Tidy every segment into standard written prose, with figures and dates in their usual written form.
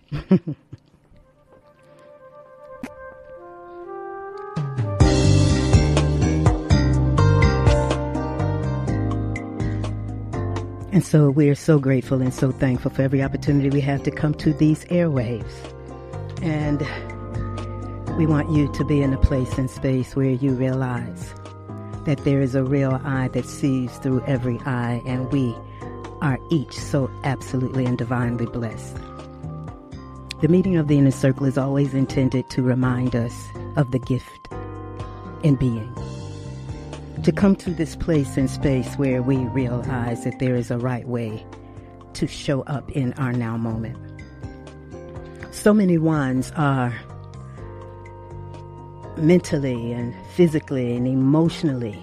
And so we are so grateful and so thankful for every opportunity we have to come to these airwaves. And we want you to be in a place and space where you realize that there is a real eye that sees through every eye, and we are each so absolutely and divinely blessed. The meeting of the Inner Circle is always intended to remind us of the gift in being. To come to this place and space where we realize that there is a right way to show up in our now moment. So many ones are mentally and physically and emotionally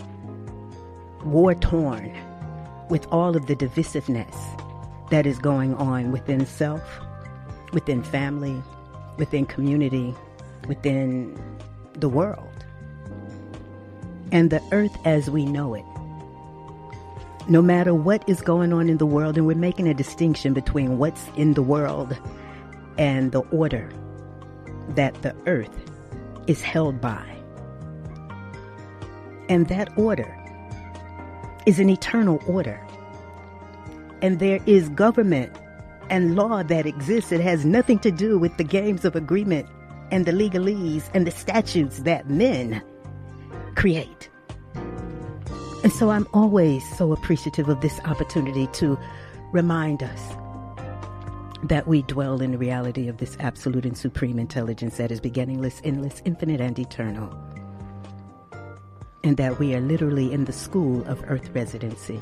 war-torn with all of the divisiveness that is going on within self, within family, within community, within the world. And the earth as we know it, no matter what is going on in the world, and we're making a distinction between what's in the world and the order that the earth is held by. And that order is an eternal order. And there is government and law that exists. It has nothing to do with the games of agreement and the legalese and the statutes that men create. And so I'm always so appreciative of this opportunity to remind us that we dwell in the reality of this absolute and supreme intelligence that is beginningless, endless, infinite, and eternal. And that we are literally in the school of earth residency.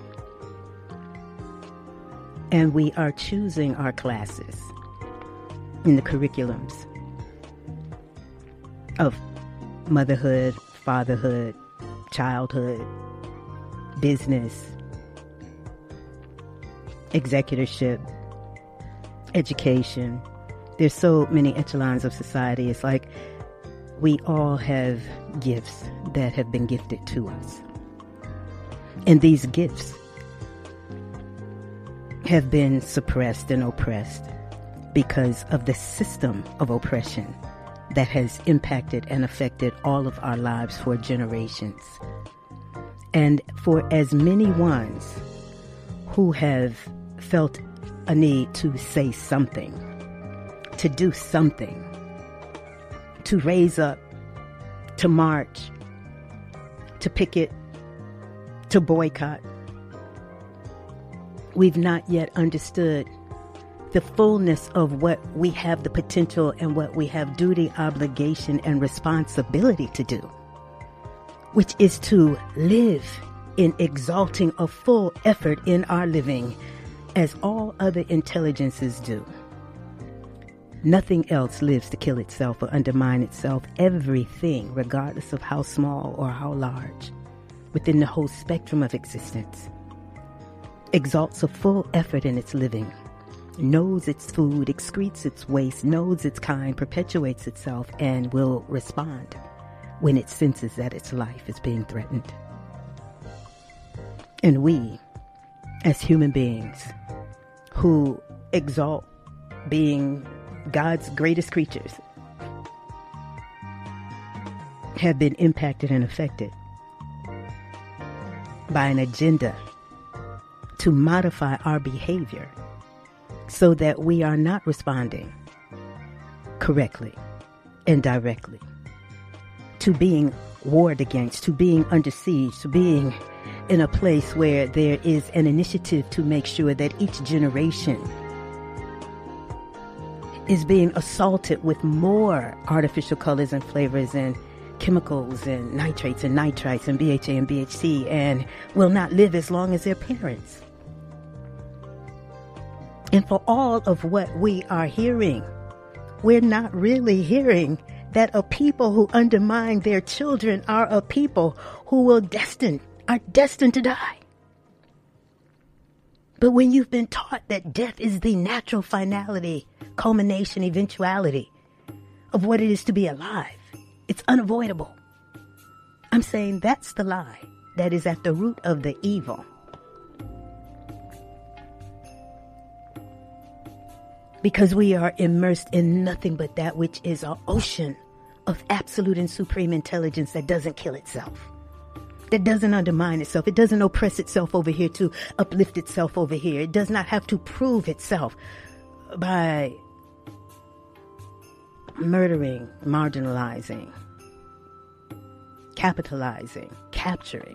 And we are choosing our classes in the curriculums of motherhood, fatherhood, childhood, business, executorship, education. There's so many echelons of society. It's like we all have gifts that have been gifted to us. And these gifts have been suppressed and oppressed because of the system of oppression that has impacted and affected all of our lives for generations. And for as many ones who have felt a need to say something, to do something, to raise up, to march, to picket, to boycott, we've not yet understood the fullness of what we have the potential and what we have duty, obligation, and responsibility to do, which is to live in exalting a full effort in our living as all other intelligences do. Nothing else lives to kill itself or undermine itself. Everything, regardless of how small or how large, within the whole spectrum of existence, exalts a full effort in its living, knows its food, excretes its waste, knows its kind, perpetuates itself, and will respond when it senses that its life is being threatened. And we, as human beings who exalt being God's greatest creatures, have been impacted and affected by an agenda to modify our behavior so that we are not responding correctly and directly to being warred against, to being under siege, to being in a place where there is an initiative to make sure that each generation is being assaulted with more artificial colors and flavors and chemicals and nitrates and nitrites and BHA and BHC, and will not live as long as their parents. And for all of what we are hearing, we're not really hearing that a people who undermine their children are a people who are destined to die. But when you've been taught that death is the natural finality, culmination, eventuality of what it is to be alive, it's unavoidable. I'm saying that's the lie that is at the root of the evil. because we are immersed in nothing but that which is an ocean of absolute and supreme intelligence that doesn't kill itself, that doesn't undermine itself. It doesn't oppress itself over here to uplift itself over here. It does not have to prove itself by murdering, marginalizing, capitalizing, capturing,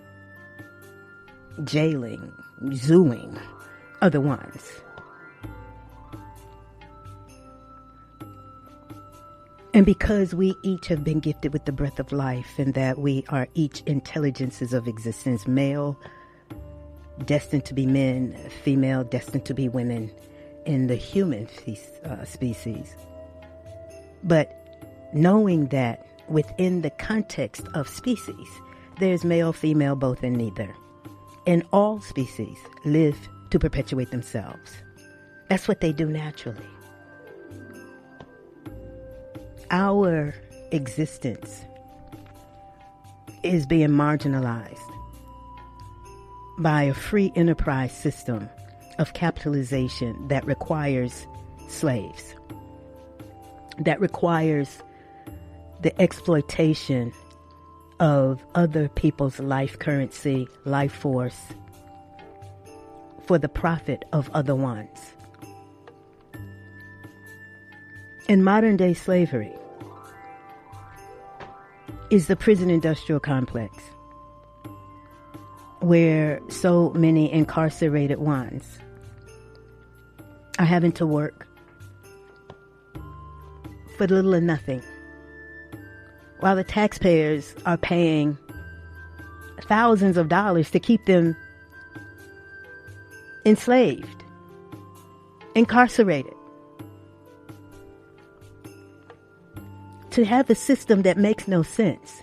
jailing, zooing other ones. And because we each have been gifted with the breath of life, and that we are each intelligences of existence, male destined to be men, female destined to be women in the human species. But knowing that within the context of species, there's male, female, both, and neither. And all species live to perpetuate themselves. That's what they do naturally. Our existence is being marginalized by a free enterprise system of capitalization that requires slaves, that requires the exploitation of other people's life currency, life force, for the profit of other ones. In modern day slavery is the prison industrial complex, where so many incarcerated ones are having to work for little or nothing, while the taxpayers are paying thousands of dollars to keep them enslaved, incarcerated. To have a system that makes no sense,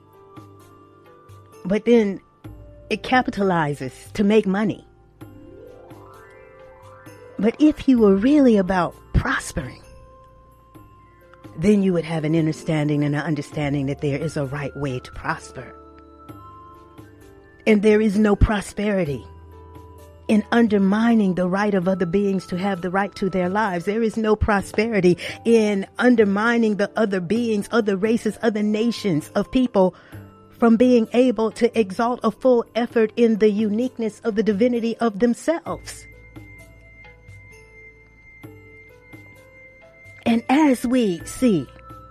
but then it capitalizes to make money. But if you were really about prospering, then you would have an understanding and an understanding that there is a right way to prosper. And there is no prosperity in undermining the right of other beings to have the right to their lives. There is no prosperity in undermining the other beings, other races, other nations of people from being able to exalt a full effort in the uniqueness of the divinity of themselves. And as we see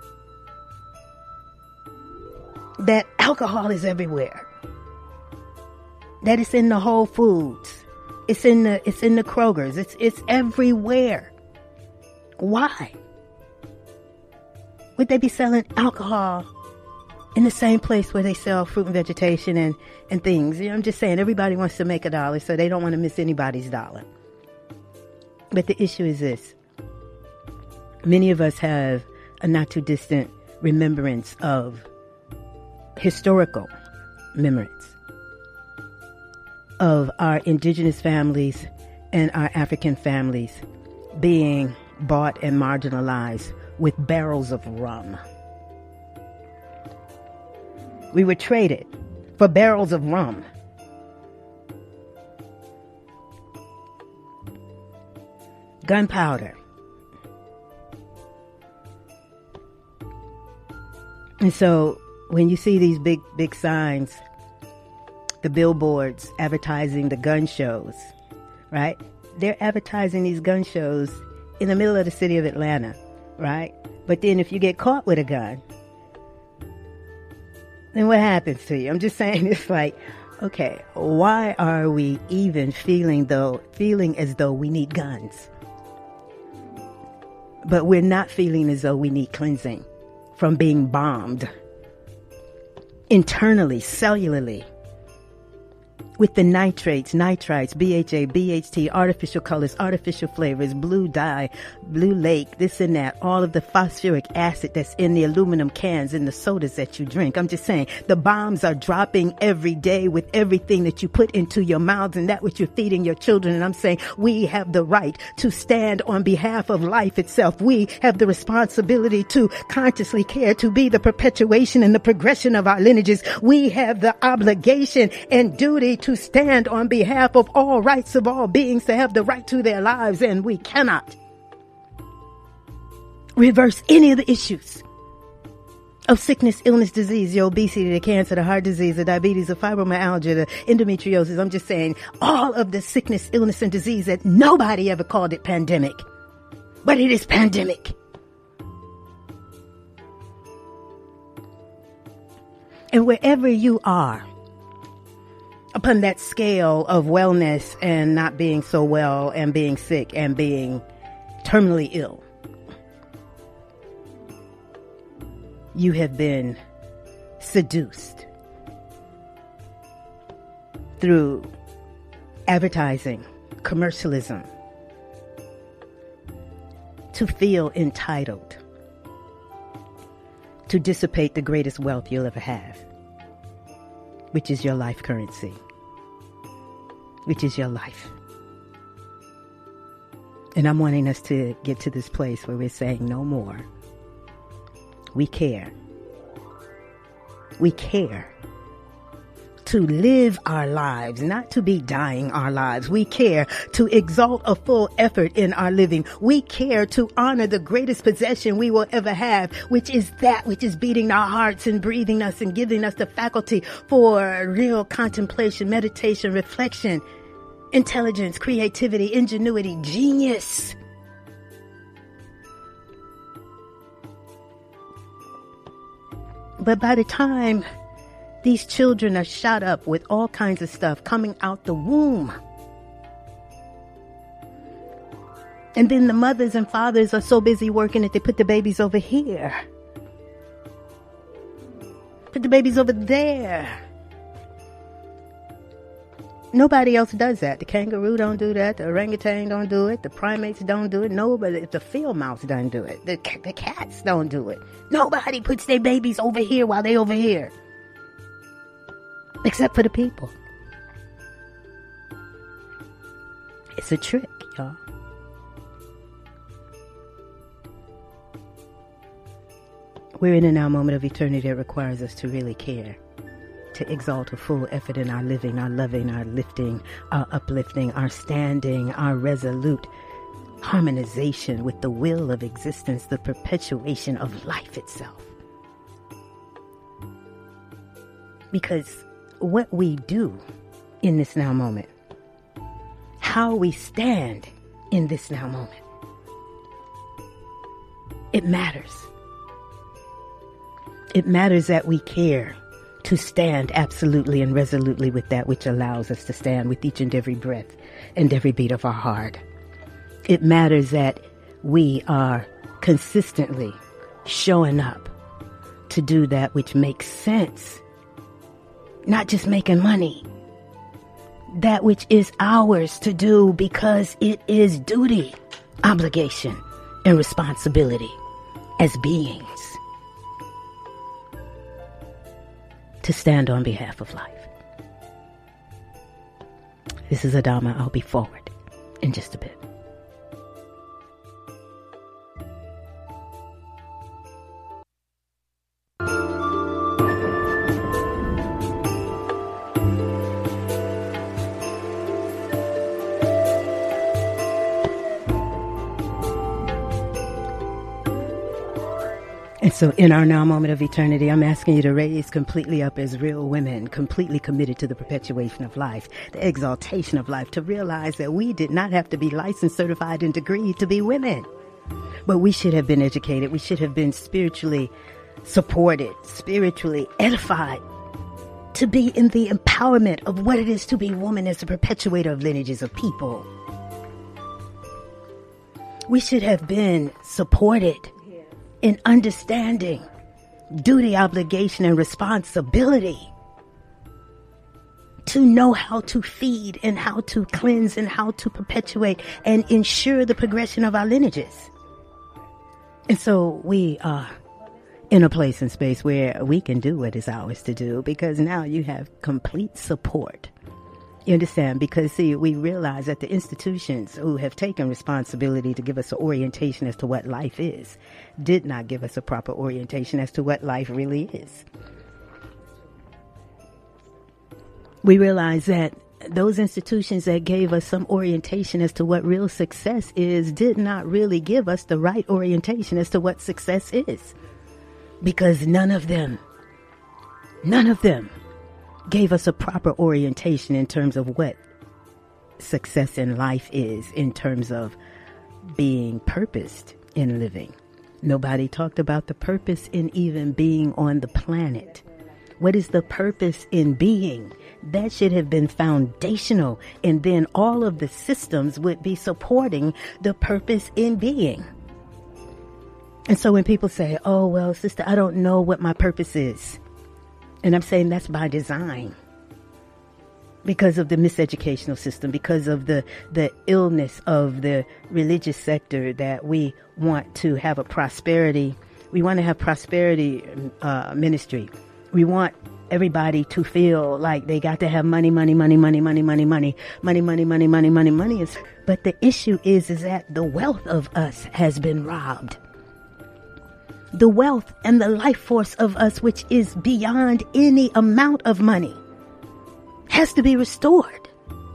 that alcohol is everywhere, that it's in the Whole Foods, it's in the Krogers, it's everywhere. Why would they be selling alcohol in the same place where they sell fruit and vegetation and things? You know, I'm just saying, everybody wants to make a dollar, so they don't want to miss anybody's dollar. But the issue is this. Many of us have a not too distant remembrance of historical memories of our indigenous families and our African families being bought and marginalized with barrels of rum. We were traded for barrels of rum. Gunpowder. And so when you see these big signs, the billboards advertising the gun shows, right? They're advertising these gun shows in the middle of the city of Atlanta, right? But then if you get caught with a gun, then what happens to you? I'm just saying, it's like, okay, why are we even feeling as though we need guns? But we're not feeling as though we need cleansing from being bombed internally, cellularly, with the nitrates, nitrites, BHA, BHT, artificial colors, artificial flavors, blue dye, blue lake, this and that, all of the phosphoric acid that's in the aluminum cans in the sodas that you drink. I'm just saying, the bombs are dropping every day with everything that you put into your mouths and that which you're feeding your children. And I'm saying, we have the right to stand on behalf of life itself. We have the responsibility to consciously care, to be the perpetuation and the progression of our lineages. We have the obligation and duty to stand on behalf of all rights of all beings to have the right to their lives, and we cannot reverse any of the issues of sickness, illness, disease, the obesity, the cancer, the heart disease, the diabetes, the fibromyalgia, the endometriosis. I'm just saying all of the sickness, illness, and disease that nobody ever called it pandemic, but it is pandemic. And wherever you are upon that scale of wellness and not being so well and being sick and being terminally ill, you have been seduced through advertising, commercialism, to feel entitled, to dissipate the greatest wealth you'll ever have, which is your life currency, which is your life. And I'm wanting us to get to this place where we're saying no more. We care. We care to live our lives, not to be dying our lives. We care to exalt a full effort in our living. We care to honor the greatest possession we will ever have, which is that which is beating our hearts and breathing us and giving us the faculty for real contemplation, meditation, reflection, intelligence, creativity, ingenuity, genius. But by the time these children are shot up with all kinds of stuff coming out the womb, and then the mothers and fathers are so busy working that they put the babies over here, put the babies over there. Nobody else does that. The kangaroo don't do that. The orangutan don't do it. The primates don't do it. Nobody. The field mouse doesn't do it. The cats don't do it. Nobody puts their babies over here while they over here. Except for the people. It's a trick, y'all. We're in a now moment of eternity that requires us to really care, to exalt a full effort in our living, our loving, our lifting, our uplifting, our standing, our resolute harmonization with the will of existence, the perpetuation of life itself. Because what we do in this now moment, how we stand in this now moment, it matters. It matters that we care to stand absolutely and resolutely with that which allows us to stand with each and every breath and every beat of our heart. It matters that we are consistently showing up to do that which makes sense, not just making money, that which is ours to do because it is duty, obligation, and responsibility as beings. To stand on behalf of life. This is Adama. I'll be forward in just a bit. And so in our now moment of eternity, I'm asking you to raise completely up as real women, completely committed to the perpetuation of life, the exaltation of life, to realize that we did not have to be licensed, certified, and degreed to be women. But we should have been educated. We should have been spiritually supported, spiritually edified, to be in the empowerment of what it is to be woman as a perpetuator of lineages of people. We should have been supported in understanding duty, obligation, and responsibility, to know how to feed and how to cleanse and how to perpetuate and ensure the progression of our lineages. And so we are in a place and space where we can do what is ours to do, because now you have complete support. You understand? Because, see, we realize that the institutions who have taken responsibility to give us an orientation as to what life is did not give us a proper orientation as to what life really is. We realize that those institutions that gave us some orientation as to what real success is did not really give us the right orientation as to what success is. Because none of them gave us a proper orientation in terms of what success in life is, in terms of being purposed in living. Nobody talked about the purpose in even being on the planet. What is the purpose in being? That should have been foundational, and then all of the systems would be supporting the purpose in being. And so when people say, oh, well, sister, I don't know what my purpose is. And I'm saying that's by design. Because of the miseducational system, because of the illness of the religious sector, that we want to have a prosperity. We want to have prosperity ministry. We want everybody to feel like they got to have money. But the issue is that the wealth of us has been robbed. The wealth and the life force of us, which is beyond any amount of money, has to be restored.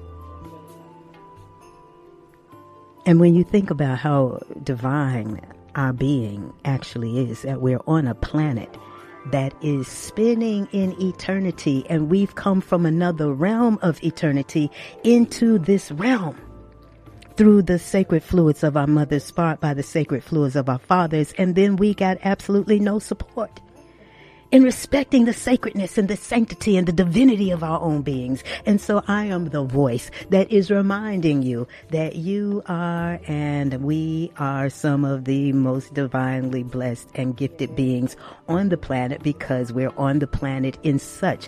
And when you think about how divine our being actually is, that we're on a planet that is spinning in eternity, and we've come from another realm of eternity into this realm through the sacred fluids of our mothers, sparked by the sacred fluids of our fathers, and then we got absolutely no support in respecting the sacredness and the sanctity and the divinity of our own beings. And so I am the voice that is reminding you that you are and we are some of the most divinely blessed and gifted beings on the planet, because we're on the planet in such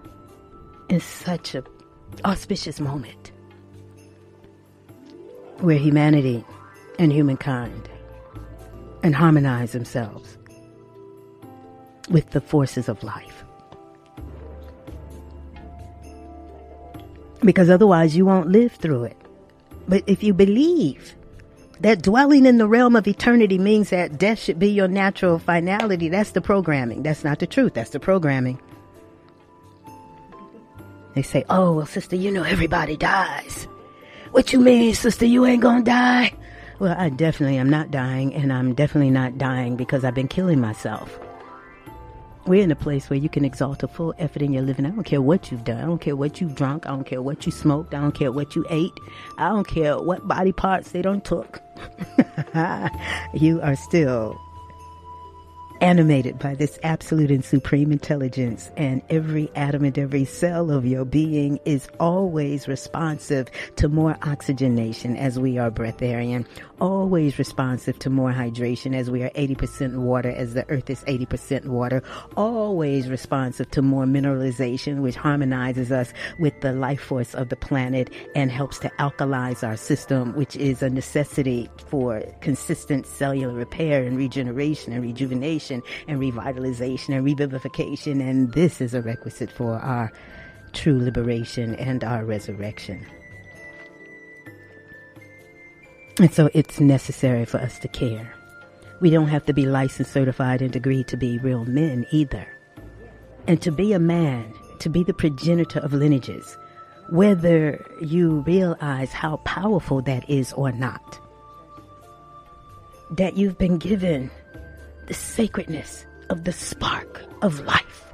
a auspicious moment where humanity and humankind and harmonize themselves with the forces of life. Because otherwise you won't live through it. But if you believe that dwelling in the realm of eternity means that death should be your natural finality, that's the programming. That's not the truth. That's the programming. They say, oh, well, sister, you know everybody dies. What you mean, sister, you ain't gonna die? Well, I definitely am not dying, and I'm definitely not dying because I've been killing myself. We're in a place where you can exalt a full effort in your living. I don't care what you've done. I don't care what you've drunk. I don't care what you smoked. I don't care what you ate. I don't care what body parts they done took. You are still animated by this absolute and supreme intelligence, and every atom and every cell of your being is always responsive to more oxygenation, as we are breatharian, always responsive to more hydration, as we are 80% water, as the earth is 80% water, always responsive to more mineralization, which harmonizes us with the life force of the planet and helps to alkalize our system, which is a necessity for consistent cellular repair and regeneration and rejuvenation and revitalization and revivification. And this is a requisite for our true liberation and our resurrection. And so it's necessary for us to care. We don't have to be licensed, certified, and degreed to be real men either. And to be a man, to be the progenitor of lineages, whether you realize how powerful that is or not, that you've been given the sacredness of the spark of life.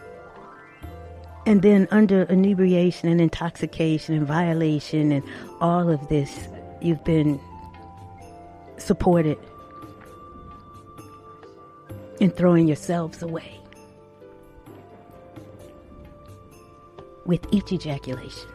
And then under inebriation and intoxication and violation and all of this, you've been supported in throwing yourselves away with each ejaculation.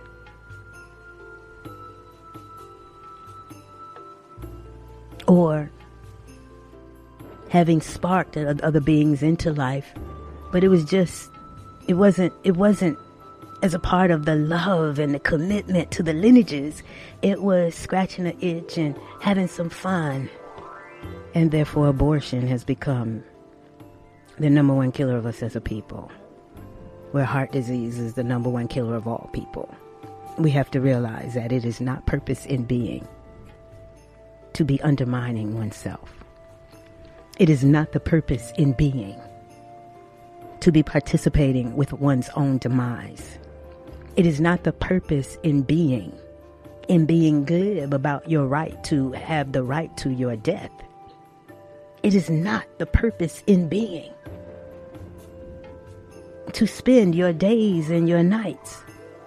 Or having sparked other beings into life, but it wasn't as a part of the love and the commitment to the lineages. It was scratching an itch and having some fun. And therefore abortion has become the number one killer of us as a people, where heart disease is the number one killer of all people. We have to realize that it is not purpose in being to be undermining oneself. It is not the purpose in being to be participating with one's own demise. It is not the purpose in being glib about your right to have the right to your death. It is not the purpose in being to spend your days and your nights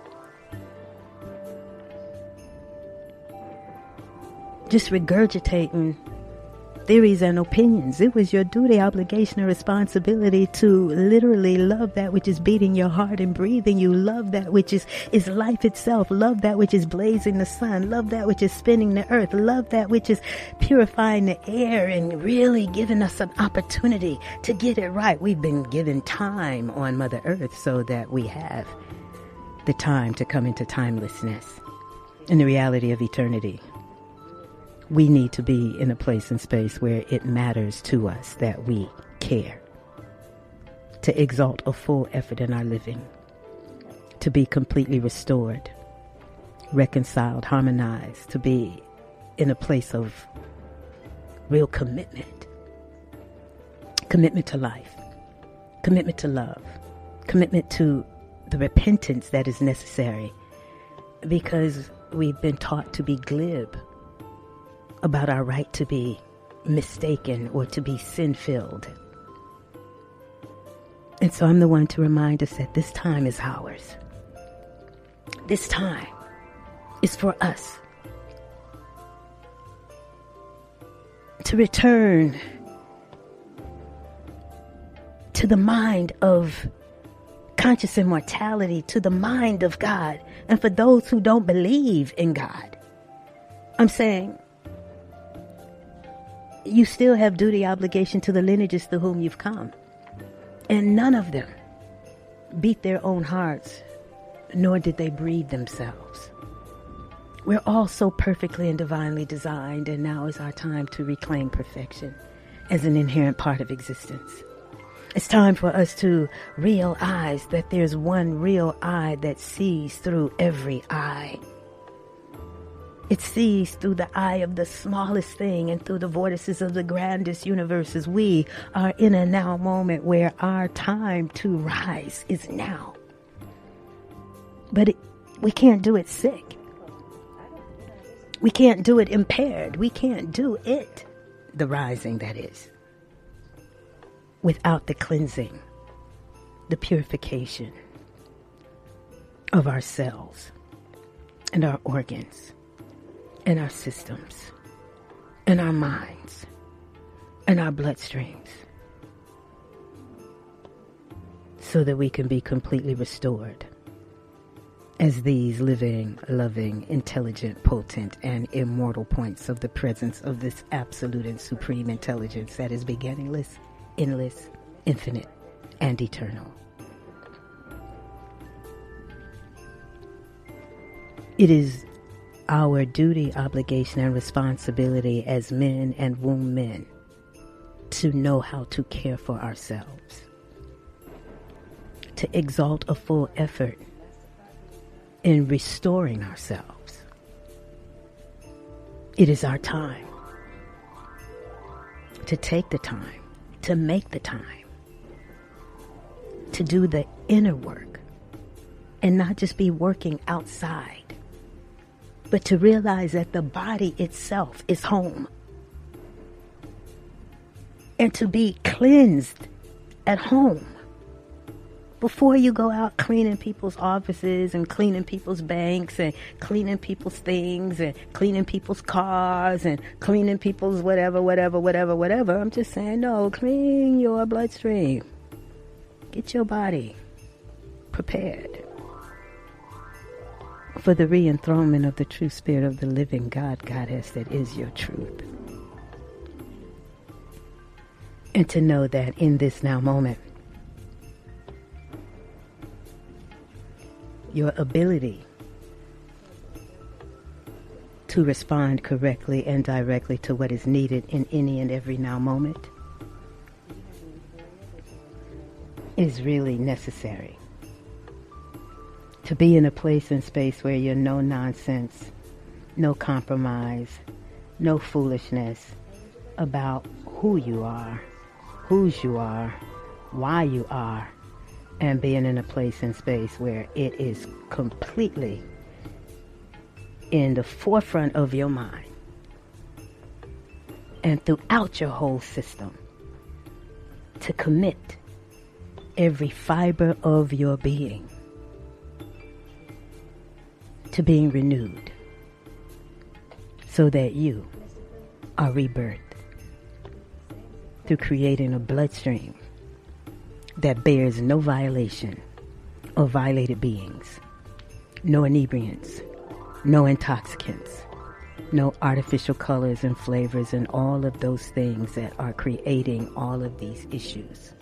just regurgitating theories and opinions. It was your duty, obligation, and responsibility to literally love that which is beating your heart and breathing you. Love that which is life itself. Love that which is blazing the sun. Love that which is spinning the earth. Love that which is purifying the air and really giving us an opportunity to get it right. We've been given time on Mother Earth so that we have the time to come into timelessness and the reality of eternity. We need to be in a place and space where it matters to us that we care, to exalt a full effort in our living, to be completely restored, reconciled, harmonized, to be in a place of real commitment to life, commitment to love, commitment to the repentance that is necessary, because we've been taught to be glib about our right to be mistaken or to be sin-filled. And so I'm the one to remind us that this time is ours. This time is for us to return to the mind of conscious immortality, to the mind of God. And for those who don't believe in God, I'm saying, you still have duty, obligation to the lineages to whom you've come. And none of them beat their own hearts, nor did they breed themselves. We're all so perfectly and divinely designed, and now is our time to reclaim perfection as an inherent part of existence. It's time for us to realize that there's one real eye that sees through every eye. It sees through the eye of the smallest thing and through the vortices of the grandest universes. We are in a now moment where our time to rise is now. But we can't do it sick. We can't do it impaired. We can't do it, the rising that is, without the cleansing, the purification of our cells and our organs and our systems and our minds and our bloodstreams, so that we can be completely restored as these living, loving, intelligent, potent, and immortal points of the presence of this absolute and supreme intelligence that is beginningless, endless, infinite, and eternal. It is our duty, obligation, and responsibility as men and women to know how to care for ourselves, to exalt a full effort in restoring ourselves. It is our time to take the time, to make the time, to do the inner work, and not just be working outside, but to realize that the body itself is home, and to be cleansed at home before you go out cleaning people's offices and cleaning people's banks and cleaning people's things and cleaning people's cars and cleaning people's whatever. I'm just saying, no, clean your bloodstream. Get your body prepared for the re-enthronement of the true spirit of the living God, Goddess that is your truth. And to know that in this now moment, your ability to respond correctly and directly to what is needed in any and every now moment is really necessary. To be in a place and space where you're no nonsense, no compromise, no foolishness about who you are, whose you are, why you are, and being in a place and space where it is completely in the forefront of your mind and throughout your whole system, to commit every fiber of your being to being renewed so that you are rebirthed through creating a bloodstream that bears no violation of violated beings, no inebriants, no intoxicants, no artificial colors and flavors and all of those things that are creating all of these issues.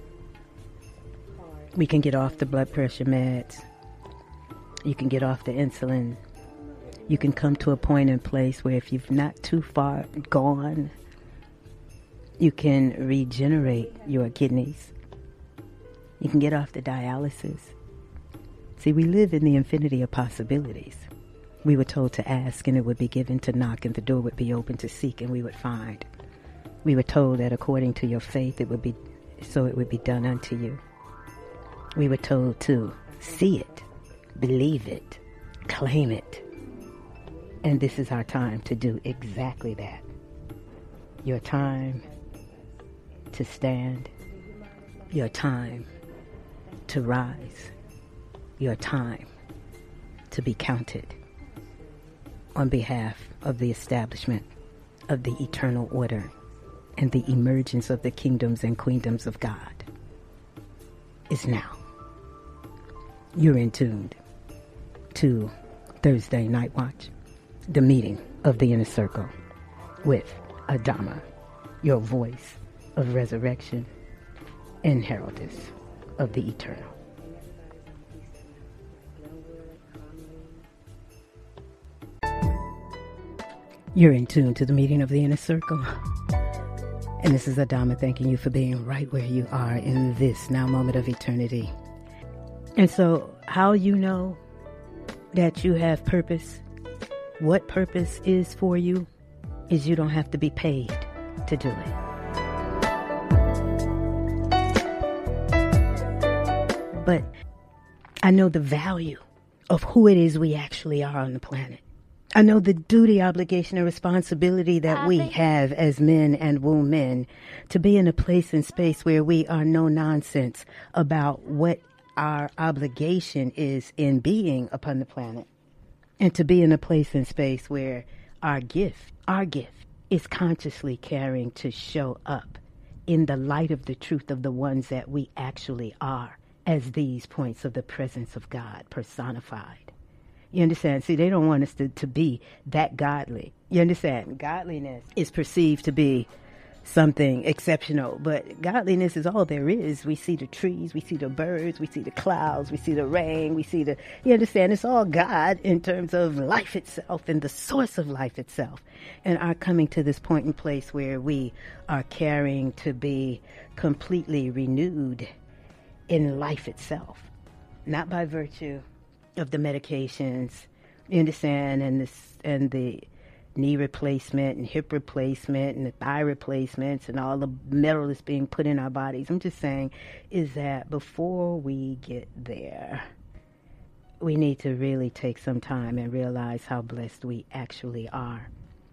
We can get off the blood pressure meds. You can get off the insulin. You can come to a point in place where if you've not too far gone, you can regenerate your kidneys. You can get off the dialysis. See, we live in the infinity of possibilities. We were told to ask and it would be given, to knock and the door would be open, to seek and we would find. We were told that according to your faith it would be done unto you. We were told to see it, believe it, claim it. And this is our time to do exactly that. Your time to stand, your time to rise, your time to be counted on behalf of the establishment of the eternal order and the emergence of the kingdoms and queendoms of God is now. You're in tune to Thursday Night Watch, the meeting of the inner circle with Adama, your voice of resurrection and heraldess of the eternal. You're in tune to the meeting of the inner circle. And this is Adama thanking you for being right where you are in this now moment of eternity. And so how you know that you have purpose, what purpose is for you, is you don't have to be paid to do it. But I know the value of who it is we actually are on the planet. I know the duty, obligation, and responsibility that we have as men and women to be in a place and space where we are no nonsense about what our obligation is in being upon the planet, and to be in a place and space where our gift is consciously caring to show up in the light of the truth of the ones that we actually are as these points of the presence of God personified. You understand? See, they don't want us to be that godly. You understand? Godliness is perceived to be something exceptional, but godliness is all there is. We see the trees, we see the birds, we see the clouds, we see the rain, you understand? It's all God in terms of life itself and the source of life itself. And our coming to this point in place where we are caring to be completely renewed in life itself, not by virtue of the medications, you understand, and the knee replacement and hip replacement and the thigh replacements and all the metal that's being put in our bodies. I'm just saying is that before we get there, we need to really take some time and realize how blessed we actually are,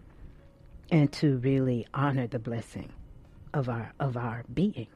and to really honor the blessing of our being.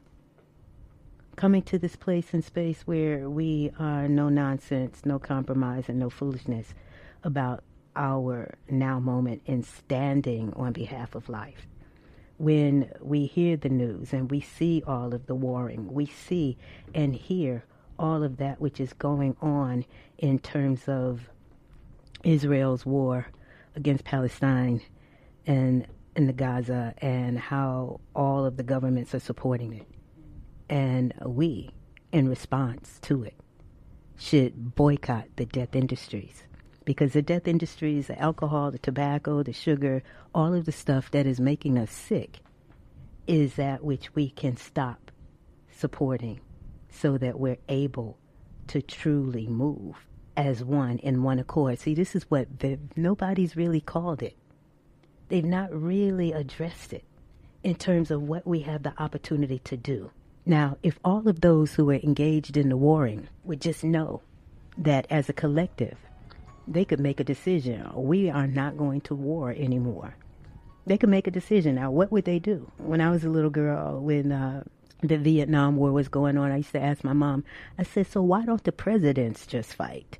Coming to this place and space where we are no nonsense, no compromise, and no foolishness about our now moment in standing on behalf of life. When we hear the news and we see all of the warring, we see and hear all of that which is going on in terms of Israel's war against Palestine and in the Gaza, and how all of the governments are supporting it. And we, in response to it, should boycott the death industries. Because the death industries, the alcohol, the tobacco, the sugar, all of the stuff that is making us sick is that which we can stop supporting so that we're able to truly move as one in one accord. See, this is what nobody's really called it. They've not really addressed it in terms of what we have the opportunity to do. Now, if all of those who are engaged in the warring would just know that as a collective, they could make a decision. We are not going to war anymore. They could make a decision. Now, what would they do? When I was a little girl, when the Vietnam War was going on, I used to ask my mom, I said, so why don't the presidents just fight?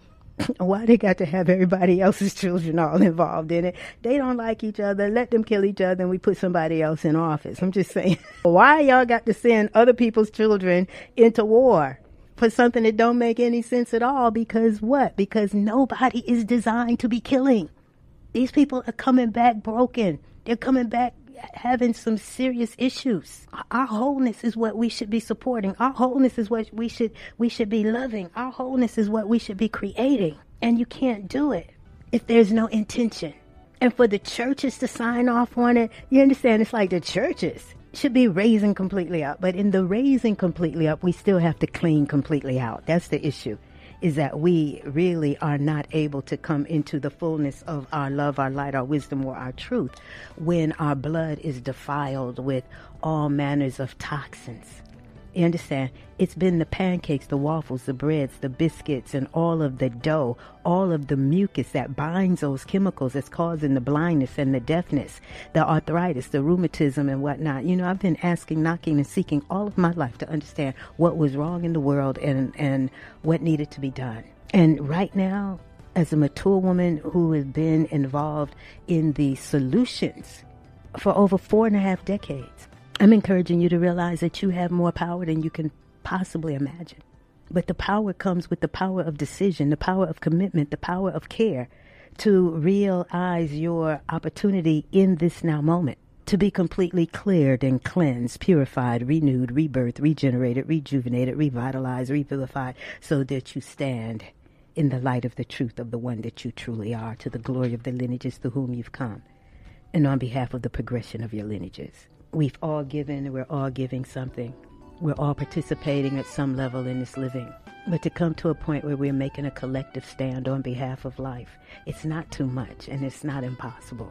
Why they got to have everybody else's children all involved in it? They don't like each other. Let them kill each other and we put somebody else in office. I'm just saying, why y'all got to send other people's children into war for something that don't make any sense at all? Because what? Because nobody is designed to be killing. These people are coming back broken. They're coming back having some serious issues. Our wholeness is what we should be supporting. Our wholeness is what we should be loving. Our wholeness is what we should be creating. And you can't do it if there's no intention. And for the churches to sign off on it, you understand, it's like the churches should be raising completely up. But in the raising completely up, we still have to clean completely out. That's the issue, is that we really are not able to come into the fullness of our love, our light, our wisdom, or our truth when our blood is defiled with all manners of toxins. You understand? It's been the pancakes, the waffles, the breads, the biscuits, and all of the dough, all of the mucus that binds those chemicals that's causing the blindness and the deafness, the arthritis, the rheumatism and whatnot. You know, I've been asking, knocking, and seeking all of my life to understand what was wrong in the world and what needed to be done. And right now, as a mature woman who has been involved in the solutions for over 4.5 decades, I'm encouraging you to realize that you have more power than you can possibly imagine. But the power comes with the power of decision, the power of commitment, the power of care to realize your opportunity in this now moment, to be completely cleared and cleansed, purified, renewed, rebirthed, regenerated, rejuvenated, revitalized, revivified, so that you stand in the light of the truth of the one that you truly are, to the glory of the lineages to whom you've come, and on behalf of the progression of your lineages. We've all given, we're all giving something. We're all participating at some level in this living. But to come to a point where we're making a collective stand on behalf of life, it's not too much and it's not impossible.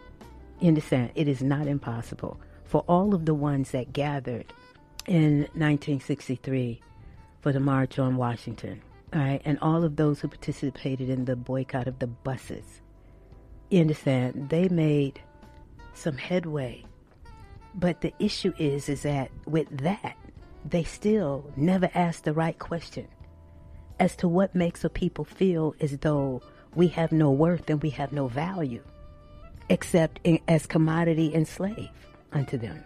You understand? It is not impossible for all of the ones that gathered in 1963 for the March on Washington, all right, and all of those who participated in the boycott of the buses. You understand? They made some headway. But the issue is that with that, they still never asked the right question as to what makes a people feel as though we have no worth and we have no value, except as commodity and slave unto them.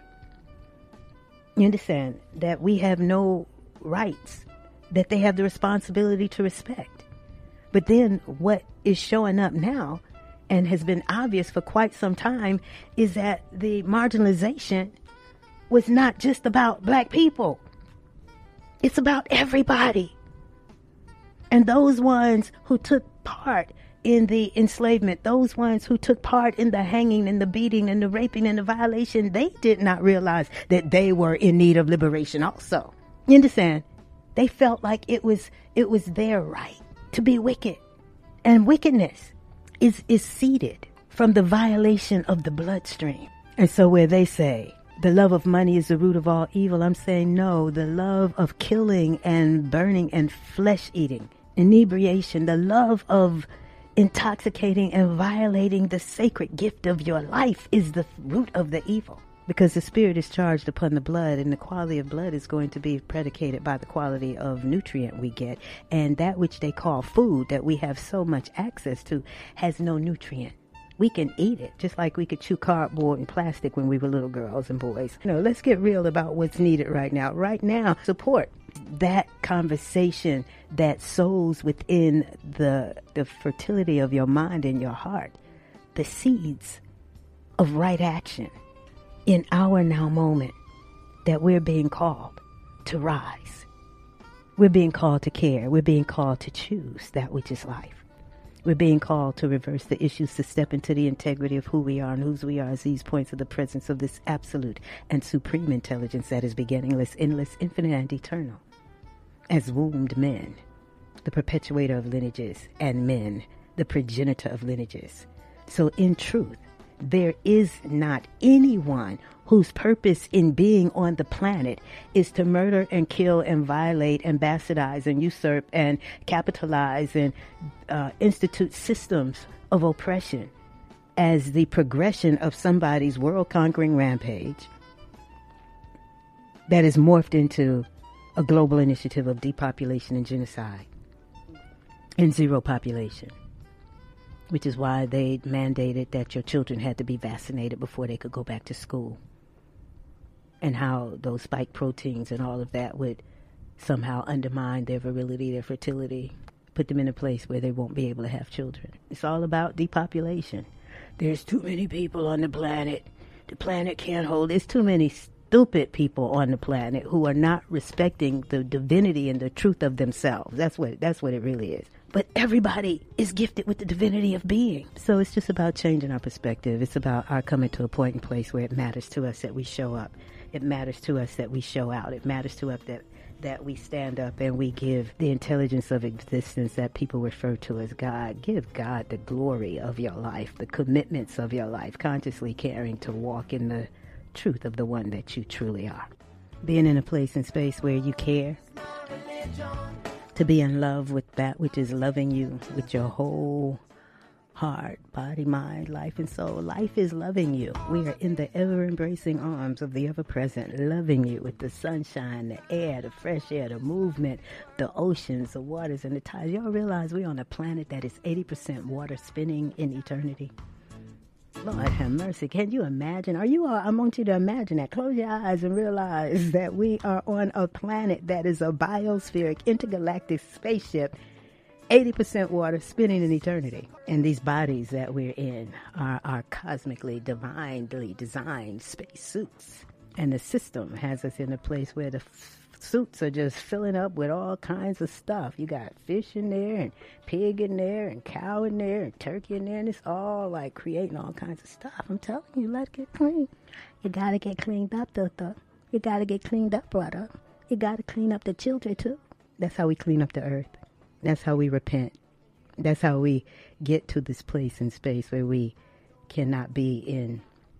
You understand? That we have no rights, that they have the responsibility to respect. But then what is showing up now, and has been obvious for quite some time, is that the marginalization was not just about black people. It's about everybody. And those ones who took part in the enslavement, those ones who took part in the hanging and the beating and the raping and the violation, they did not realize that they were in need of liberation also. You understand? They felt like it was their right to be wicked. And wickedness is seeded from the violation of the bloodstream. And so where they say the love of money is the root of all evil, I'm saying no, the love of killing and burning and flesh eating, inebriation, the love of intoxicating and violating the sacred gift of your life is the root of the evil. Because the spirit is charged upon the blood, and the quality of blood is going to be predicated by the quality of nutrient we get. And that which they call food, that we have so much access to, has no nutrient. We can eat it, just like we could chew cardboard and plastic when we were little girls and boys. You know, let's get real about what's needed right now. Right now, support that conversation that sows within the fertility of your mind and your heart, the seeds of right action. In our now moment, that we're being called to rise. We're being called to care. We're being called to choose that which is life. We're being called to reverse the issues, to step into the integrity of who we are and whose we are as these points of the presence of this absolute and supreme intelligence that is beginningless, endless, infinite, and eternal. As wombed men, the perpetuator of lineages, and men, the progenitor of lineages. So in truth, there is not anyone whose purpose in being on the planet is to murder and kill and violate and bastardize and usurp and capitalize and institute systems of oppression as the progression of somebody's world-conquering rampage that is morphed into a global initiative of depopulation and genocide and zero population, which is why they mandated that your children had to be vaccinated before they could go back to school, and how those spike proteins and all of that would somehow undermine their virility, their fertility, put them in a place where they won't be able to have children. It's all about depopulation. There's too many people on the planet. The planet can't hold. There's too many stupid people on the planet who are not respecting the divinity and the truth of themselves. That's what it really is. But everybody is gifted with the divinity of being. So it's just about changing our perspective. It's about our coming to a point and place where it matters to us that we show up. It matters to us that we show out. It matters to us that we stand up and we give the intelligence of existence that people refer to as God. Give God the glory of your life, the commitments of your life, consciously caring to walk in the truth of the one that you truly are. Being in a place and space where you care, to be in love with that which is loving you with your whole heart, body, mind, life, and soul. Life is loving you. We are in the ever-embracing arms of the ever-present, loving you with the sunshine, the air, the fresh air, the movement, the oceans, the waters, and the tides. Y'all realize we're on a planet that is 80% water spinning in eternity? Lord have mercy. Can you imagine? I want you to imagine that. Close your eyes and realize that we are on a planet that is a biospheric intergalactic spaceship, 80% water spinning in eternity. And these bodies that we're in are cosmically, divinely designed spacesuits. And the system has us in a place where the suits are just filling up with all kinds of stuff. You got fish in there and pig in there and cow in there and turkey in there, and it's all like creating all kinds of stuff. I'm telling you, let it get clean. You gotta get cleaned up, though. You gotta get cleaned up, brother. You gotta clean up the children too. That's how we clean up the earth. That's how we repent. That's how we get to this place and space where we cannot be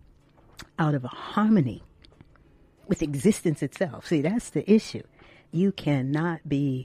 out of a harmony with existence itself. See, that's the issue. You cannot be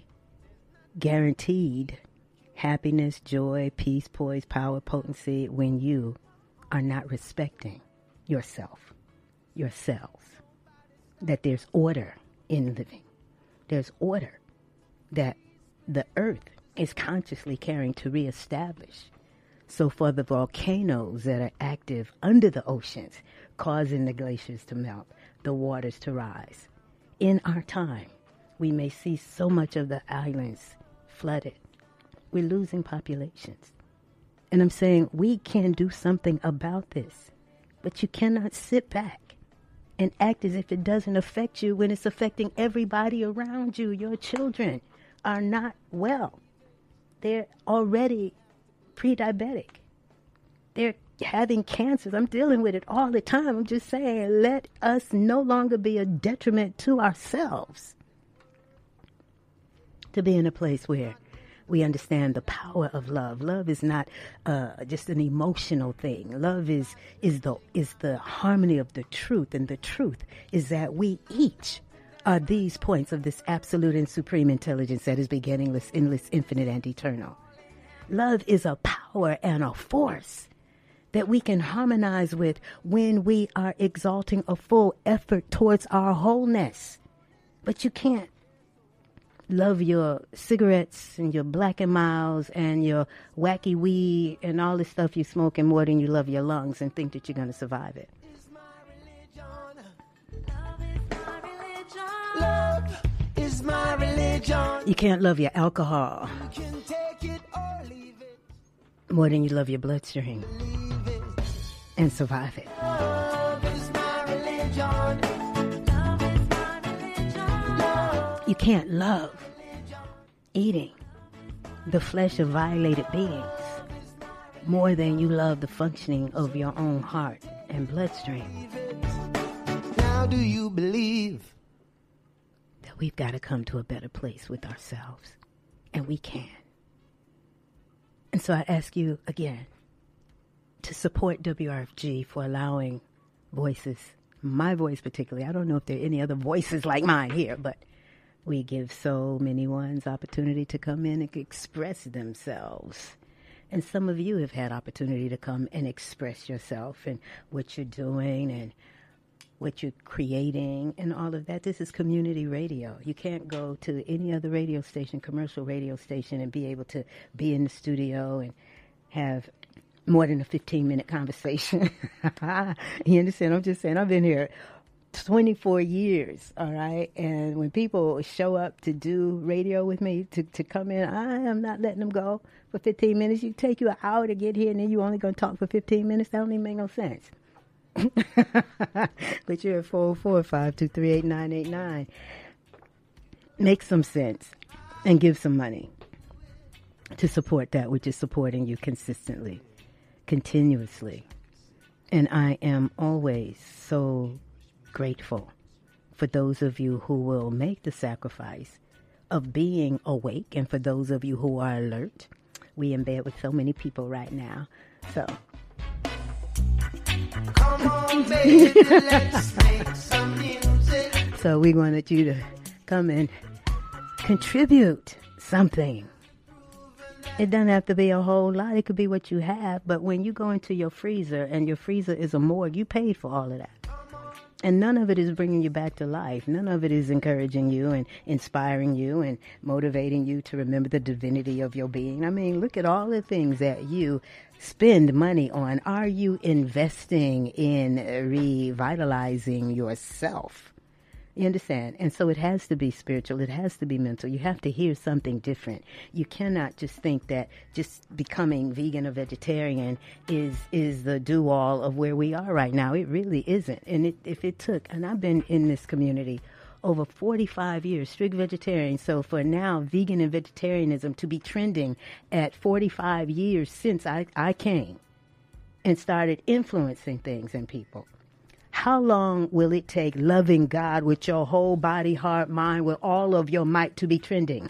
guaranteed happiness, joy, peace, poise, power, potency when you are not respecting yourself, yourselves. That there's order in living. There's order that the earth is consciously caring to reestablish. So for the volcanoes that are active under the oceans, causing the glaciers to melt, the waters to rise, in our time, we may see so much of the islands flooded. We're losing populations. And I'm saying we can do something about this. But you cannot sit back and act as if it doesn't affect you when it's affecting everybody around you. Your children are not well. They're already pre-diabetic. They're having cancers. I'm dealing with it all the time. I'm just saying, let us no longer be a detriment to ourselves. To be in a place where we understand the power of love. Love is not just an emotional thing. Love is the harmony of the truth. And the truth is that we each are these points of this absolute and supreme intelligence that is beginningless, endless, infinite, and eternal. Love is a power and a force that we can harmonize with when we are exalting a full effort towards our wholeness. But you can't love your cigarettes and your Black and Milds and your wacky weed and all this stuff you smoking more than you love your lungs and think that you're going to survive it. Love is my religion. You can't love your alcohol more than you love your bloodstream and survive it. Love is my religion. Love is my religion. You can't love eating the flesh of violated beings more than you love the functioning of your own heart and bloodstream. Now do you believe that we've got to come to a better place with ourselves? And we can. And so I ask you again to support WRFG for allowing voices, my voice particularly, I don't know if there are any other voices like mine here, but we give so many ones opportunity to come in and express themselves. And some of you have had opportunity to come and express yourself and what you're doing and what you're creating and all of that. This is community radio. You can't go to any other radio station, commercial radio station, and be able to be in the studio and have more than a 15-minute conversation. You understand? I'm just saying, I've been here 24 years, all right? And when people show up to do radio with me, to come in, I am not letting them go for 15 minutes. You take you an hour to get here, and then you're only going to talk for 15 minutes? That don't even make no sense. But you're at 404-523-8989. Make some sense and give some money to support that which is supporting you consistently, continuously. And I am always so grateful for those of you who will make the sacrifice of being awake, and for those of you who are alert. We in bed with so many people right now. So come on, baby, let's make some music. So we wanted you to come and contribute something. It doesn't have to be a whole lot. It could be what you have. But when you go into your freezer and your freezer is a morgue, you paid for all of that. And none of it is bringing you back to life. None of it is encouraging you and inspiring you and motivating you to remember the divinity of your being. I mean, look at all the things that you spend money on. Are you investing in revitalizing yourself? You understand? And so it has to be spiritual. It has to be mental. You have to hear something different. You cannot just think that just becoming vegan or vegetarian is the do-all of where we are right now. It really isn't. And if it took, and I've been in this community over 45 years, strict vegetarian. So for now, vegan and vegetarianism to be trending at 45 years since I came and started influencing things in people. How long will it take loving God with your whole body, heart, mind, with all of your might to be trending?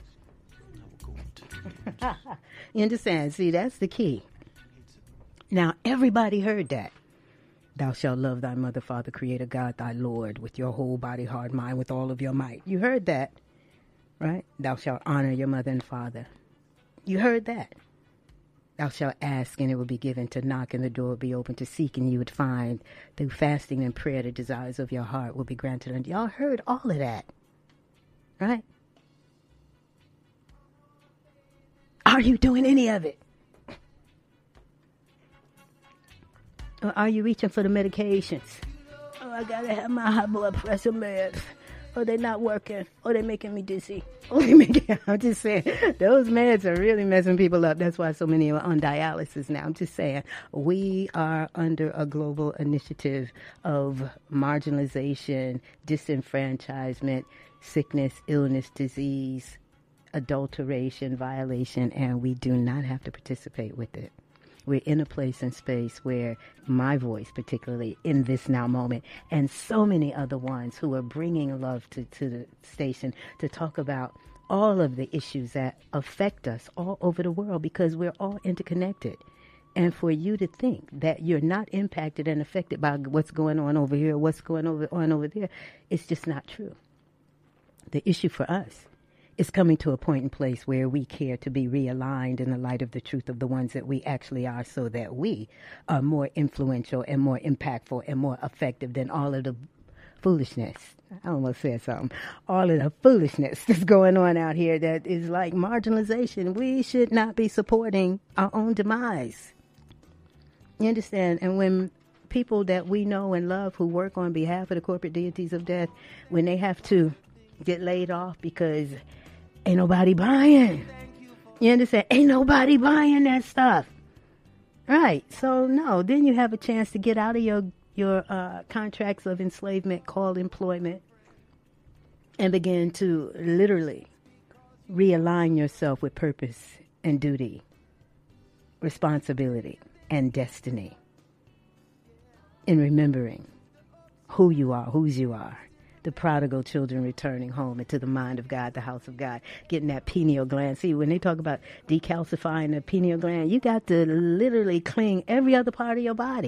You understand? See, that's the key. Now, everybody heard that. Thou shalt love thy mother, father, creator, God, thy Lord, with your whole body, heart, mind, with all of your might. You heard that, right? Thou shalt honor your mother and father. You heard that. Thou shalt ask, and it will be given, to knock, and the door will be open, to seek, and you would find. Through fasting and prayer, the desires of your heart will be granted unto you. Y'all heard all of that, right? Are you doing any of it? Or are you reaching for the medications? Oh, I gotta have my high blood pressure meds. Oh, they're not working. Oh, they're making me dizzy. Oh, I'm just saying, those meds are really messing people up. That's why so many are on dialysis now. I'm just saying, we are under a global initiative of marginalization, disenfranchisement, sickness, illness, disease, adulteration, violation, and we do not have to participate with it. We're in a place and space where my voice, particularly in this now moment, and so many other ones who are bringing love to the station to talk about all of the issues that affect us all over the world, because we're all interconnected. And for you to think that you're not impacted and affected by what's going on over here, what's going on over there, it's just not true. The issue for us is coming to a point in place where we care to be realigned in the light of the truth of the ones that we actually are, so that we are more influential and more impactful and more effective than all of the foolishness. I almost said something. All of the foolishness that's going on out here that is like marginalization. We should not be supporting our own demise. You understand? And when people that we know and love who work on behalf of the corporate deities of death, when they have to get laid off because ain't nobody buying. You understand? Ain't nobody buying that stuff. Right. So, no. Then you have a chance to get out of your contracts of enslavement called employment and begin to literally realign yourself with purpose and duty, responsibility and destiny, in remembering who you are, whose you are. The prodigal children returning home into the mind of God, the house of God, getting that pineal gland. See, when they talk about decalcifying the pineal gland, you got to literally clean every other part of your body.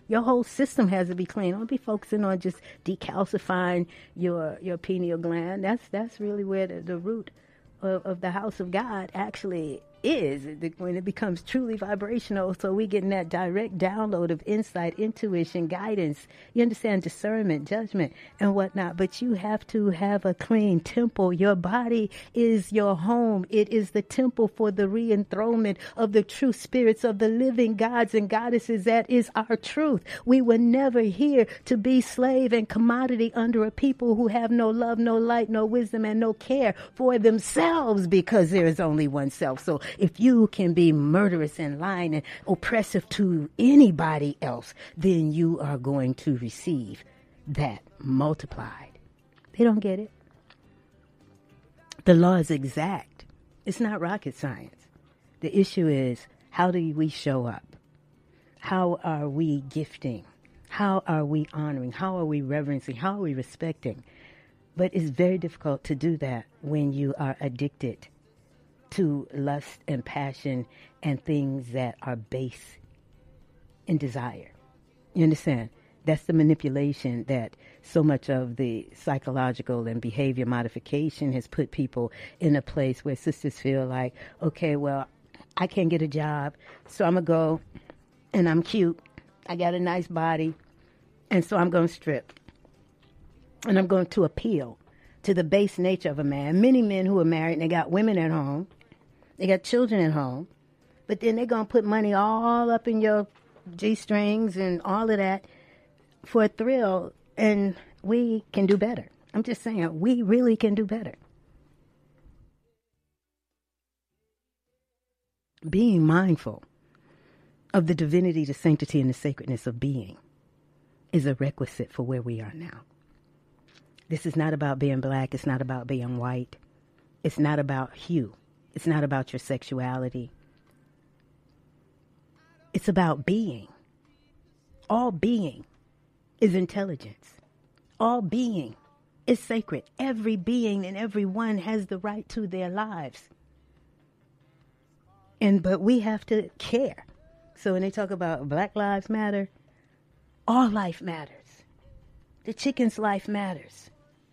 Your whole system has to be clean. Don't be focusing on just decalcifying your pineal gland. That's really where the root of the house of God actually is, when it becomes truly vibrational. So we getting that direct download of insight, intuition, guidance, you understand, discernment, judgment, and whatnot. But you have to have a clean temple. Your body is your home. It is the temple for the re-enthronement of the true spirits of the living gods and goddesses. That is our truth. We were never here to be slave and commodity under a people who have no love, no light, no wisdom, and no care for themselves, because there is only one self. So if you can be murderous and lying and oppressive to anybody else, then you are going to receive that multiplied. They don't get it. The law is exact. It's not rocket science. The issue is, how do we show up? How are we gifting? How are we honoring? How are we reverencing? How are we respecting? But it's very difficult to do that when you are addicted to lust and passion and things that are base in desire. You understand? That's the manipulation that so much of the psychological and behavior modification has put people in a place where sisters feel like, okay, well, I can't get a job, so I'm going to go, and I'm cute, I got a nice body, and so I'm going to strip. And I'm going to appeal to the base nature of a man. Many men who are married, and they got women at home, they got children at home, but then they're going to put money all up in your G-strings and all of that for a thrill, and we can do better. I'm just saying, we really can do better. Being mindful of the divinity, the sanctity, and the sacredness of being is a requisite for where we are now. This is not about being black. It's not about being white. It's not about hue. It's not about your sexuality. It's about being. All being is intelligence. All being is sacred. Every being and everyone has the right to their lives. But we have to care. So when they talk about Black Lives Matter, all life matters. The chicken's life matters.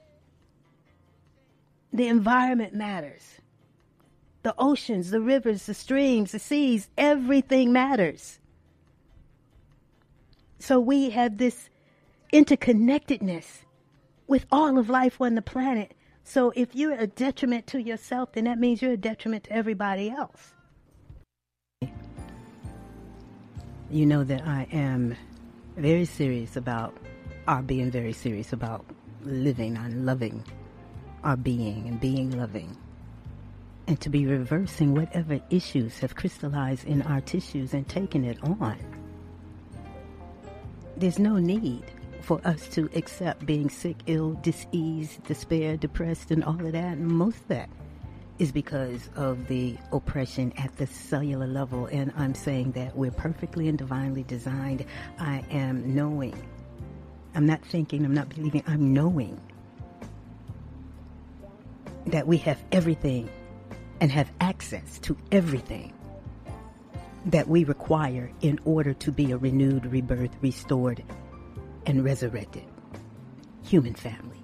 The environment matters. The oceans, the rivers, the streams, the seas, everything matters. So we have this interconnectedness with all of life on the planet. So if you're a detriment to yourself, then that means you're a detriment to everybody else. You know that I am very serious about our being very serious about living and loving our being and being loving. And to be reversing whatever issues have crystallized in our tissues and taking it on. There's no need for us to accept being sick, ill, diseased, despair, depressed, and all of that. And most of that is because of the oppression at the cellular level. And I'm saying that we're perfectly and divinely designed. I am knowing. I'm not thinking, I'm not believing, I'm knowing that we have everything and have access to everything that we require in order to be a renewed, rebirth, restored, and resurrected human family.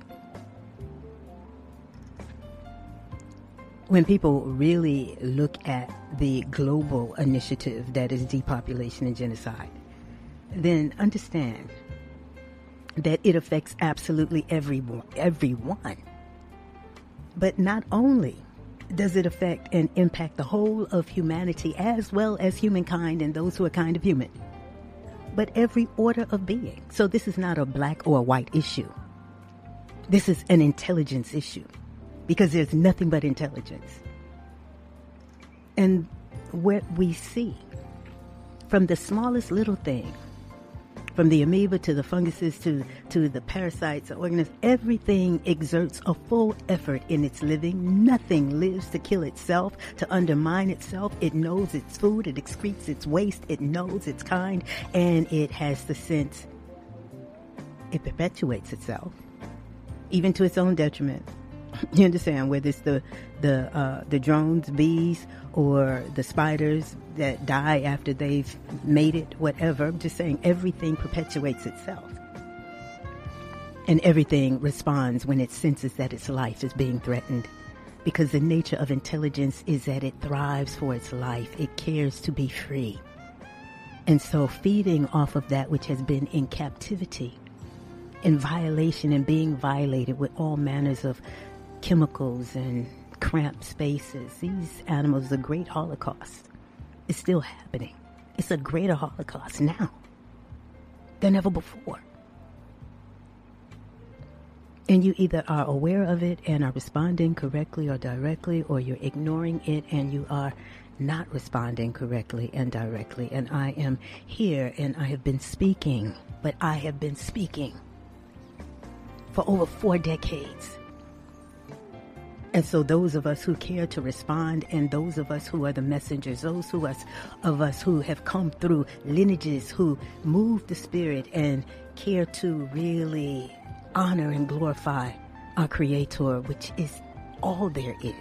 When people really look at the global initiative that is depopulation and genocide, then understand that it affects absolutely everyone. But not only does it affect and impact the whole of humanity as well as humankind and those who are kind of human, but every order of being. So this is not a black or a white issue. This is an intelligence issue, because there's nothing but intelligence. And what we see from the smallest little thing, from the amoeba to the funguses to the parasites, organisms, everything exerts a full effort in its living. Nothing lives to kill itself, to undermine itself. It knows its food, it excretes its waste, it knows its kind, and it has the sense. It perpetuates itself, even to its own detriment. You understand? Whether it's the drones, bees, or the spiders that die after they've made it, whatever. I'm just saying everything perpetuates itself. And everything responds when it senses that its life is being threatened. Because the nature of intelligence is that it thrives for its life. It cares to be free. And so feeding off of that which has been in captivity, in violation and being violated with all manners of chemicals and cramped spaces, these animals, the great Holocaust is still happening. It's a greater Holocaust now than ever before. And you either are aware of it and are responding correctly or directly, or you're ignoring it and you are not responding correctly and directly. And I am here and I have been speaking, but I have been speaking for over 4 decades. And so those of us who care to respond, and those of us who are the messengers, those of us who have come through lineages, who move the spirit and care to really honor and glorify our Creator, which is all there is,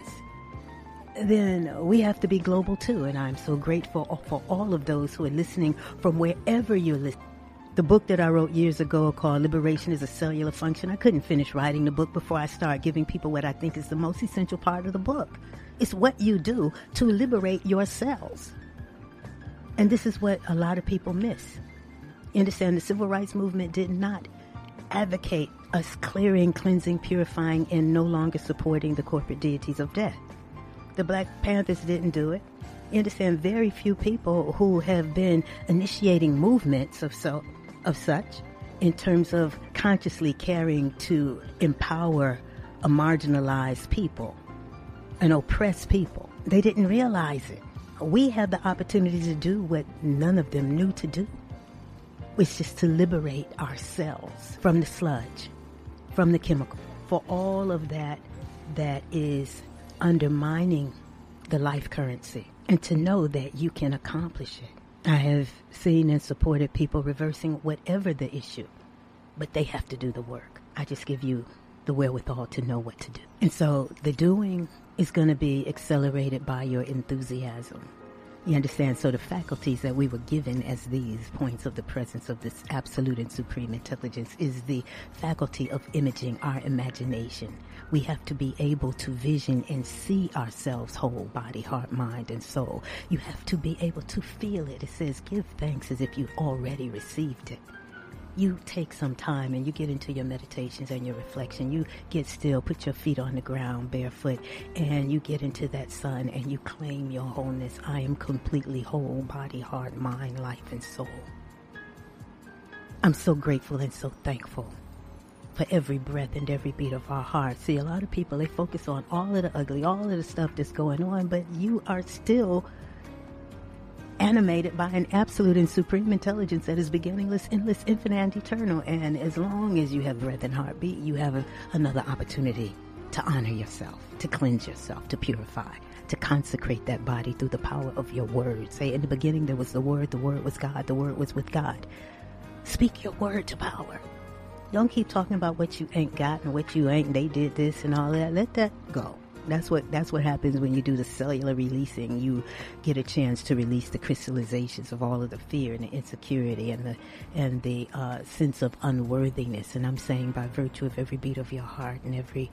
then we have to be global too. And I'm so grateful for all of those who are listening from wherever you're listening. The book that I wrote years ago called Liberation is a Cellular Function, I couldn't finish writing the book before I start giving people what I think is the most essential part of the book. It's what you do to liberate your cells. And this is what a lot of people miss. You understand, the civil rights movement did not advocate us clearing, cleansing, purifying, and no longer supporting the corporate deities of death. The Black Panthers didn't do it. You understand, very few people who have been initiating movements of such in terms of consciously caring to empower a marginalized people, an oppressed people. They didn't realize it. We had the opportunity to do what none of them knew to do, which is to liberate ourselves from the sludge, from the chemical, for all of that is undermining the life currency, and to know that you can accomplish it. I have seen and supported people reversing whatever the issue, but they have to do the work. I just give you the wherewithal to know what to do. And so the doing is going to be accelerated by your enthusiasm. You understand? So the faculties that we were given as these points of the presence of this absolute and supreme intelligence is the faculty of imaging our imagination. We have to be able to vision and see ourselves whole, body, heart, mind, and soul. You have to be able to feel it. It says, give thanks as if you already received it. You take some time and you get into your meditations and your reflection. You get still, put your feet on the ground barefoot, and you get into that sun and you claim your wholeness. I am completely whole, body, heart, mind, life, and soul. I'm so grateful and so thankful for every breath and every beat of our heart. See, a lot of people, they focus on all of the ugly, all of the stuff that's going on, but you are still animated by an absolute and supreme intelligence that is beginningless, endless, infinite, and eternal. And as long as you have breath and heartbeat, you have another opportunity to honor yourself, to cleanse yourself, to purify, to consecrate that body through the power of your word. Say, in the beginning there was the Word was God, the Word was with God. Speak your word to power. Don't keep talking about what you ain't got and what you ain't, they did this and all that. Let that go. That's what happens when you do the cellular releasing. You get a chance to release the crystallizations of all of the fear and the insecurity and the sense of unworthiness. And I'm saying, by virtue of every beat of your heart and every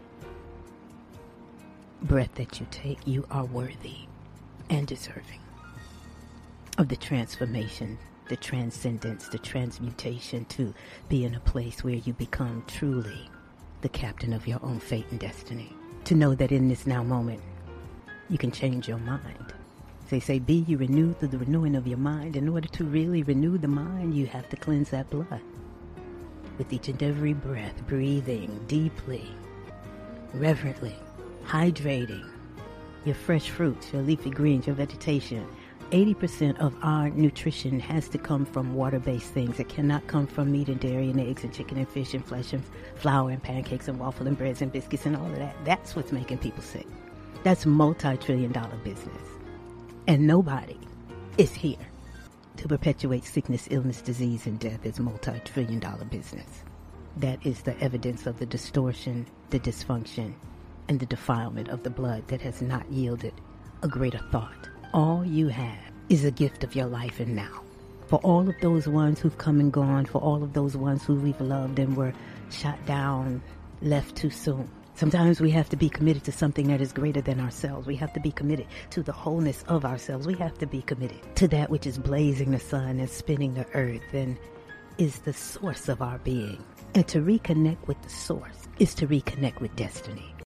breath that you take, you are worthy and deserving of the transformation, the transcendence, the transmutation, to be in a place where you become truly the captain of your own fate and destiny. To know that in this now moment, you can change your mind. They say, be ye renewed through the renewing of your mind. In order to really renew the mind, you have to cleanse that blood. With each and every breath, breathing deeply, reverently, hydrating your fresh fruits, your leafy greens, your vegetation. 80% of our nutrition has to come from water-based things. It cannot come from meat and dairy and eggs and chicken and fish and flesh and flour and pancakes and waffle and breads and biscuits and all of that. That's what's making people sick. That's multi-trillion-dollar business. And nobody is here to perpetuate sickness, illness, disease, and death. It's multi-trillion-dollar business. That is the evidence of the distortion, the dysfunction, and the defilement of the blood that has not yielded a greater thought. All you have is a gift of your life and now. For all of those ones who've come and gone, for all of those ones who we've loved and were shot down, left too soon. Sometimes we have to be committed to something that is greater than ourselves. We have to be committed to the wholeness of ourselves. We have to be committed to that which is blazing the sun and spinning the earth and is the source of our being. And to reconnect with the source is to reconnect with destiny.